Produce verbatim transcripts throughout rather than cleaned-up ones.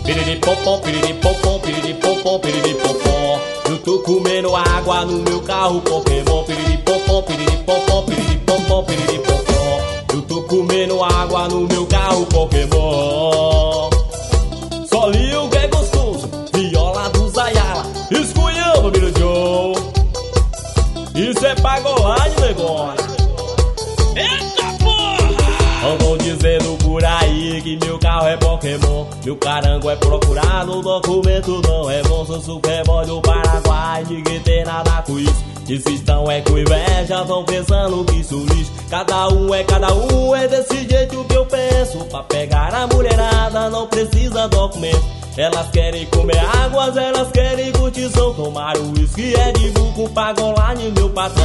Piriri-pom-pom, piriri-pom-pom, piriri-pom-pom, piriri-pom-pom. Eu tô comendo água no meu carro Pokémon. Piriri-pom-pom, piriri-pom-pom, piriri-pom-pom, piriri-pom-pom. Eu tô comendo água no meu carro Pokémon. Solinho que é gostoso, viola do Zayala, esculhamba, Billy Joe. Isso é pagolade, negócio. Eita porra! Andam dizendo por aí que meu carro é Pokémon. Meu carango é procurado, o documento não é bom. Sou superboy do Paraguai, ninguém tem nada com isso. Esses estão é com inveja, tão pensando que isso lixo. Cada um é cada um, é desse jeito que eu penso. Pra pegar a mulherada não precisa documento. Elas querem comer águas, elas querem curtição. Tomar o uísque é de buco, pagolade, meu patrão.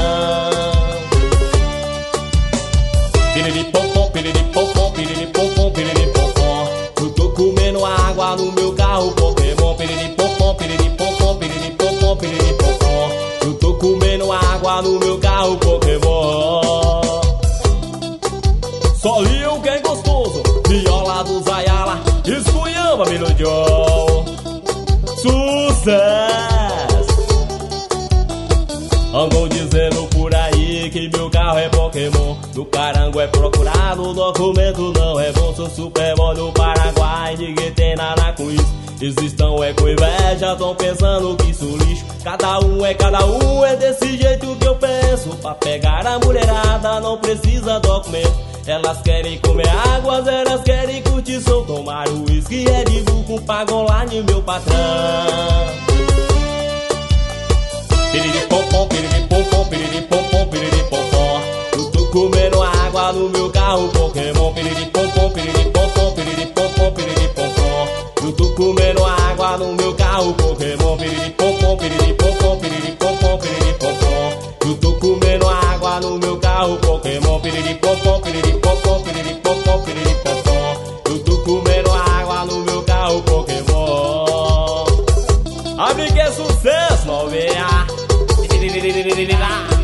Piriri-pom-pom, piriri-pom-pom, piriri-pom-pom, piriri-pom-pom. Eu tô comendo água no meu carro Pokémon. Piriri-pom-pom, piriri-pom-pom, piriri-pom-pom, piriri-pom-pom. Eu tô comendo água no meu carro Pokémon. Solinho que é gostoso, viola do Zayala, esculhamba, Billy Joe. Sucesso! Andam dizendo por aí que meu carro é Pokémon. Do carango é procurado, o documento não é bom. Sou superboy do Paraguai, ninguém tem nada com isso. Eles estão é com inveja, tão pensando que isso lixo. Cada um é cada um, é desse jeito que eu penso. Pra pegar a mulherada não precisa documento. Elas querem comer águas, elas querem curtição. Tomar o uísque é de buco, pagolade, meu patrão. Piriri-pom-pom, piriri-pom-pom, piriri-pom-pom, piriri-pom-pom. Eu tô comendo água no meu carro Pokémon. Piriri-pom-pom, piriri-pom-pom, piriri-pom-pom, piriri-pom-pom. Eu tô comendo água no meu carro Pokémon. Piriri-pom-pom, piriri-pom-pom, piriri-pom-pom, piriri-pom-pom. Eu tô comendo água no meu carro Pokémon. Piriri-pom-pom, piriri-pom-pom, piriri-pom-pom, piriri-pom-pom. Eu tô comendo água no meu carro Pokémon. Amigo, é sucesso, novinha.